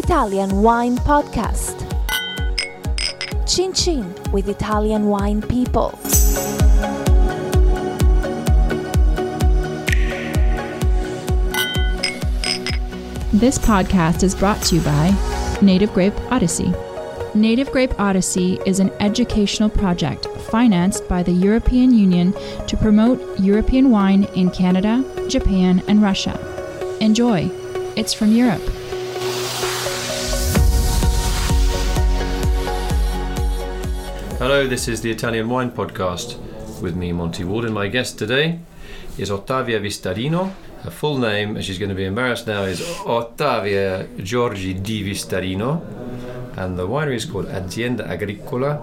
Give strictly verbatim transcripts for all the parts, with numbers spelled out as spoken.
Italian Wine Podcast. Chin Chin with Italian wine people. This podcast is brought to you by Native Grape Odyssey. Native Grape Odyssey is an educational project financed by the European Union to promote European wine in Canada, Japan, and Russia. Enjoy. It's from Europe. Hello, this is the Italian Wine Podcast with me, Monty Ward, and my guest today is Ottavia Vistarino. Her full name, and she's going to be embarrassed now, is Ottavia Giorgi di Vistarino, and the winery is called Azienda Agricola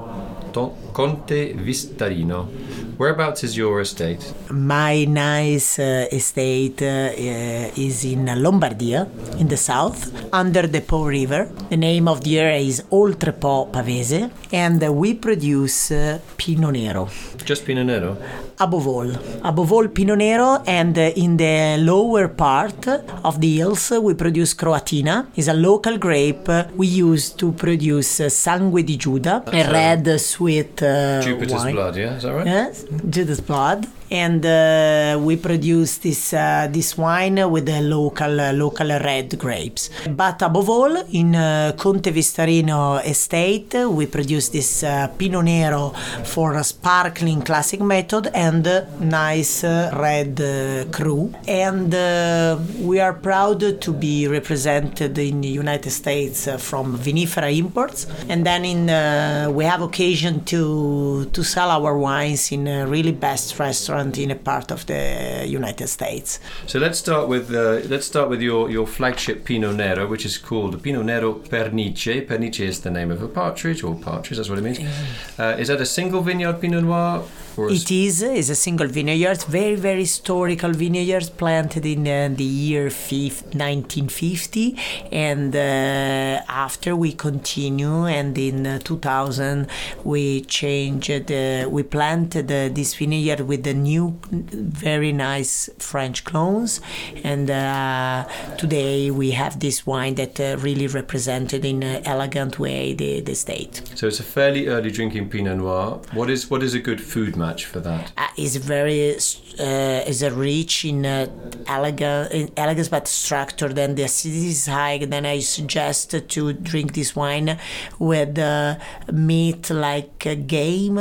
Conte Vistarino. Whereabouts is your estate? My nice uh, estate uh, is in Lombardia, in the south, under the Po River. The name of the area is Oltre Po Pavese, and uh, we produce uh, Pinot Nero. Just Pinot Nero? Above all, above all Pinot Nero, and uh, in the lower part of the hills uh, we produce Croatina. It's a local grape uh, we use to produce uh, Sangue di Giuda, That's a red uh, sweet uh, Jupiter's wine. blood, yeah? Is that right? Yes, Judas blood. And uh, we produce this uh, this wine with the local uh, local red grapes. But above all, in uh, Conte Vistarino estate, we produce this uh, Pinot Nero for a sparkling classic method and uh, nice uh, red uh, cru. And uh, we are proud to be represented in the United States uh, from Vinifera Imports. And then in uh, we have occasion to to sell our wines in a really best restaurant in a part of the United States. So let's start with uh, let's start with your, your flagship Pinot Nero, which is called Pinot Nero Pernice. Pernice is the name of a partridge, or partridge, that's what it means. Uh, is that a single vineyard Pinot Noir? Or a it is is a single vineyard, very very historical vineyard, planted in uh, the year nineteen fifty, and uh, after we continue, and in uh, two thousand we changed, uh, we planted uh, this vineyard with the new very nice French clones, and uh, today we have this wine that uh, really represented in an elegant way the, the state. So it's a fairly early drinking Pinot Noir. What is what is a good food match for that? Uh, it's very uh, is a rich in uh, elegant, in elegance but structured, and the acidity is high. Then I suggest to drink this wine with uh, meat like a game,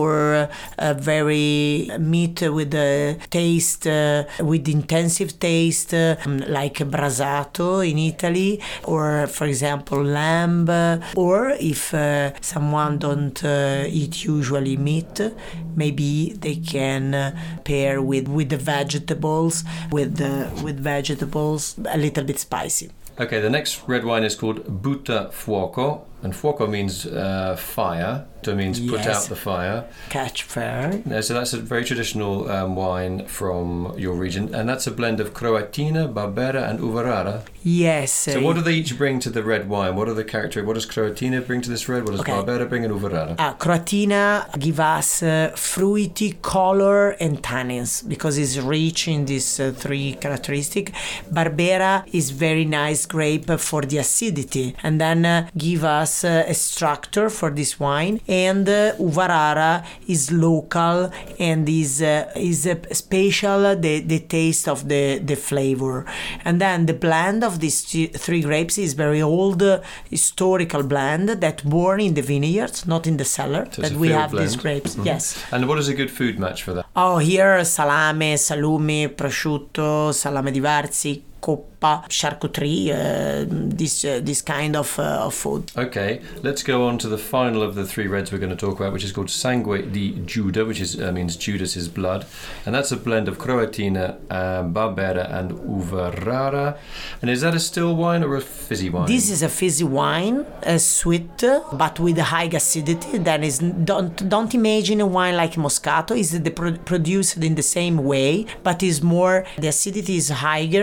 or a very meat with a taste, uh, with intensive taste, uh, like brasato in Italy, or for example lamb, or if uh, someone don't uh, eat usually meat, maybe they can uh, pair with, with the vegetables, with uh, with vegetables a little bit spicy. Okay, the next red wine is called Butta Fuoco, and fuoco means uh, fire, so it means put Yes. out the fire. Catch fire. Yeah, so that's a very traditional um, wine from your region, and that's a blend of Croatina, Barbera, and Uvarara. Yes. So what do they each bring to the red wine? What are the character? What does Croatina bring to this red? What does Okay. Barbera bring, and Uvarara? Uh, Croatina give us uh, fruity, color, and tannins, because it's rich in these uh, three characteristics. Barbera is very nice grape for the acidity, and then uh, give us uh, a structure for this wine. And uh, Uvarara is local and is uh, is uh, special, the, the taste of the, the flavor. And then the blend of these th- three grapes is very old, uh, historical blend that born in the vineyards, not in the cellar, So it's that a we field have these blend. grapes. Mhm. Yes. And what is a good food match for that? Oh, here salame, salumi, prosciutto, salame di Varzi, coppa, charcuterie, uh, this uh, this kind of, uh, of food. Okay, let's go on to the final of the three reds we're going to talk about, which is called Sangue di Giuda, which is uh, means Judas's blood, and that's a blend of Croatina, uh, Barbera, and Uvarara. And is that a still wine or a fizzy wine? This is a fizzy wine, a sweet, but with a high acidity. That is, don't don't imagine a wine like Moscato. Is the pro- produced in the same way, but is more, the acidity is higher than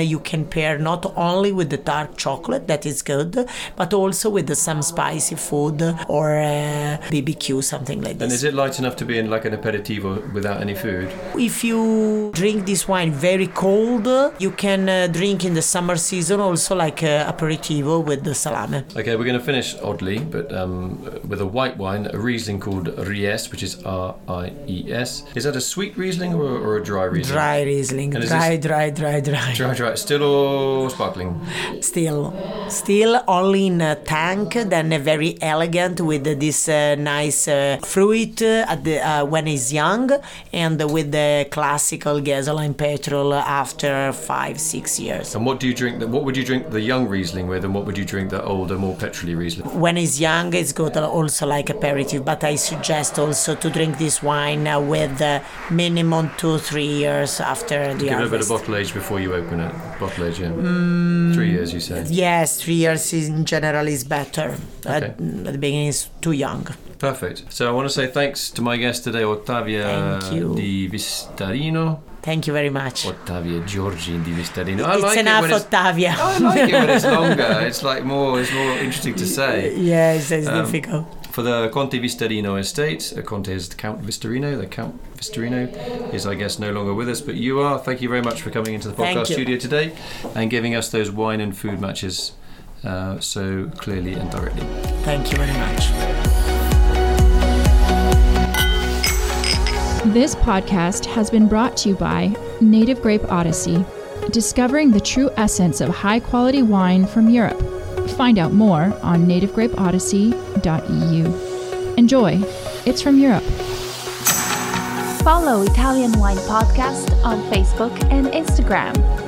you can pair not only with the dark chocolate, that is good, but also with some spicy food or uh, B B Q, something like this. And is it light enough to be in like an aperitivo without any food? If you drink this wine very cold, you can uh, drink in the summer season also like uh, aperitivo with the salame. Okay, we're going to finish oddly, but um, with a white wine, a Riesling called Ries, which is R I E S. Is that a sweet Riesling or, or a dry Riesling? Dry Riesling, dry, dry, dry, dry. Dry, dry. Still or sparkling? Still. Still only in a tank, then uh, very elegant with uh, this uh, nice uh, fruit uh, at the, uh, when it's young, and uh, with the classical gasoline petrol after five, six years. And what do you drink? The, what would you drink the young Riesling with, and what would you drink the older, more petrol-y Riesling? When it's young, it's good also like aperitif, but I suggest also to drink this wine uh, with uh, minimum two, three years after the Give harvest. it a bit of bottle age before you open it. Bottle age, yeah. Mm, three years, you say? Yes, three years in general is better. Okay. At, at the beginning, it's too young. Perfect. So I want to say thanks to my guest today, Ottavia Thank you. Di Vistarino. Thank you very much. Ottavia Giorgi Di Vistarino. I It's like enough, it when it's, Ottavia. I like it when it's longer. It's like more. It's more interesting to say. Yes, it's Um, difficult. For the Conte Vistarino estate, uh, Conte is the Count Vistarino. The Count Vistarino is, I guess, no longer with us, but you are. Thank you very much for coming into the Thank podcast you. studio today and giving us those wine and food matches uh, so clearly and directly. Thank you very much. This podcast has been brought to you by Native Grape Odyssey, discovering the true essence of high-quality wine from Europe. Find out more on native grape odyssey dot e u. Enjoy. It's from Europe. Follow Italian Wine Podcast on Facebook and Instagram.